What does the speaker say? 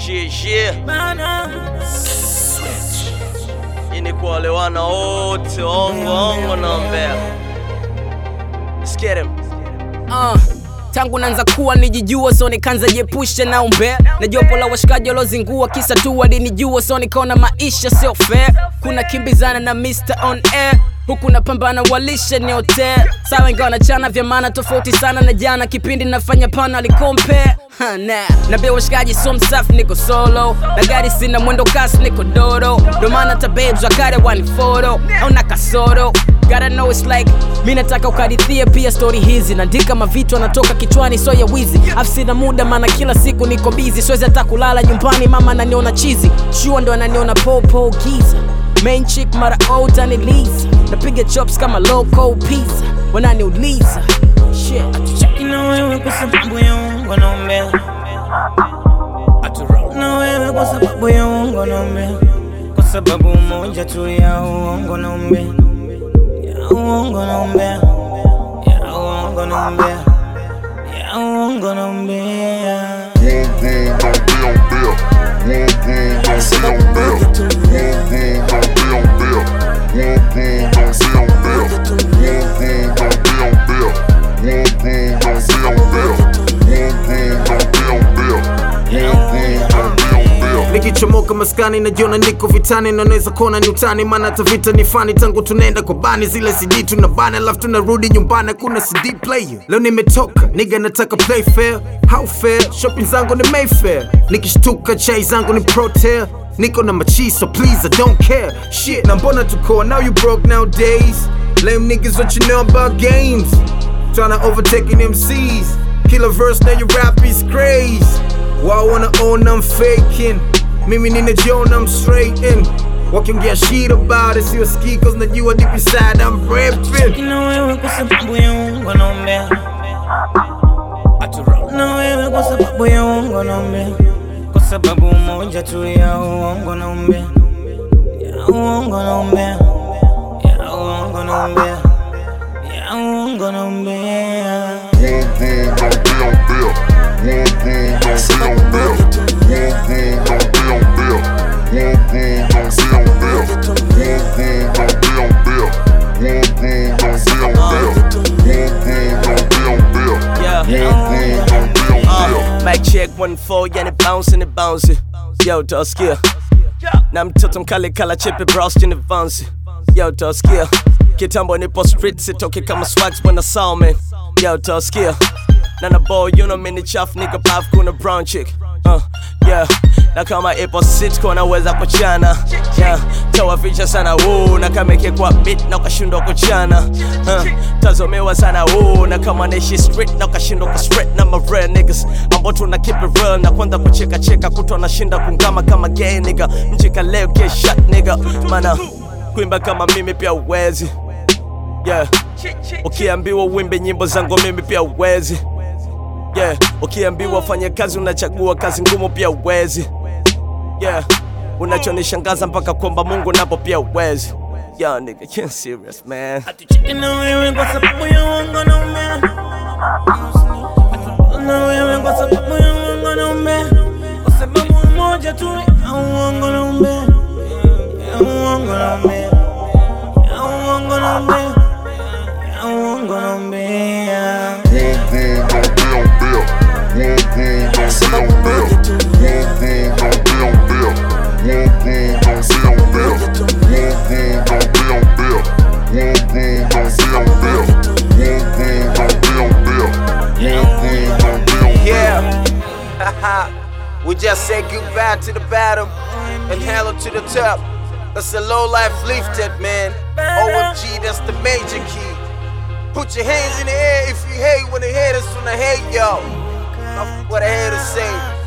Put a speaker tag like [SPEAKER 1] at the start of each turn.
[SPEAKER 1] Switch. Ini kwa wale wana wote ongo na mbea. Let's get him.
[SPEAKER 2] Tangu nanza kuwa nijijua, so nikanza jepusha na umbea. Na jopo la washikaji walozingua kisa tu walinijua, so nikaona maisha sio fair. Kuna kimbizana na Mr. On Air, huku napambana walisha ni hotel. Sawa ingawa nachana vya maana tofauti sana na jana, kipindi nafanya pana alicompare. Na bia washikaji so msafi niko solo, na gari sina mwendo kasi niko dodo. Ndo maana ta babes wakare wani photo, au na kasoro. Gotta know it's like, mi nataka ukadithia pia story hizi. Naandika mavitu anatoka kichwani so ya wizi. Afsina muda maana kila siku niko busy. Siwezi hata kulala nyumbani mama ananiona cheesy. Shua ndo ananiona popo giza. Main chick mara utaniliza. Napiga chops kama local pizza wananiuliza shit.
[SPEAKER 3] Atucheki na wewe kwa sababu ya uongo na umbea. Aturau na wewe kwa sababu ya uongo na umbea. Kwa sababu moja tu ya uongo na umbea. Ya uongo na umbea. Ya uongo na umbea. Ya uongo na umbea.
[SPEAKER 4] Nikichomoka maskani najiona niko vitani, na naweza kuona ni utani maana hata vita ni fani. Tangu tunaenda kwa bani zile CD tunabana, alafu tunarudi nyumbani kuna CD player. Leo nimetoka nigga nataka play fair. How fair? Shopping zangu ni Mayfair. Nikishtuka chai zangu ni Protea. Niko na machi so please I don't care. Shit na mbona tuko now you broke nowadays. Lame niggas what you know about games. Tryna overtaking MCs. Kill a verse now you rap is crazy. Why wanna own I'm faking. Mimi ninajiona I'm straighten. Wakiongea shit about it siwa ski cause najua deep inside I'm rapping.
[SPEAKER 3] Na wewe kwa sababu ya uongo na umbea. Aturau na wewe kwa sababu ya uongo na umbea. Kwa sababu moja tu ya uongo na umbea. Ya uongo na umbea. Ya uongo na umbea. Ya uongo na umbea.
[SPEAKER 1] Mic check 1-4, yani bouncing. Yo, toskia. Na mtoto mkali kala chepe browse in advance. Yo, toskia. Kitambo nipo street sitoki kama swags when I saw man. Yo, toskia. Nana boy, you know mini chaff nigga path kuna brown chick. Yeah. Na kama ipo sitko naweza kuchana. Yeah. Toa ficha sana na kama kwa beat na ukashindwa kuchana. Tazomewa sana na kama naishi street na ukashindwa kuspread na my real niggas ambao tuna keep it real na kwanza kucheka kutwa nashinda kungama kama gay nigga. Mchika leo get shot nigga. Mana kuimba kama mimi pia uwezi. Yeah. Ukiambiwa uimbe nyimbo zangu mimi pia uwezi. Yeah, ukiambiwa fanya kazi unachagua kazi ngumu pia uwezi. Yeah, unachonishangaza mpaka kwamba Mungu napo pia uwezi. Yo nigga, you're serious man.
[SPEAKER 3] Atucheki na wewe kwa sababu ya uongo na umbea. Aturau na wewe kwa sababu ya uongo na umbea. Kwa sababu moja tu ya uongo na umbea. Ya uongo na umbea. Ya uongo na umbea. Ya uongo na umbea.
[SPEAKER 4] We just say goodbye to the bottom and hello to the top. That's a low life lifted, man. OMG, that's the major key. Put your hands in the air if you hate when the haters wanna hate, yo. What the haters say.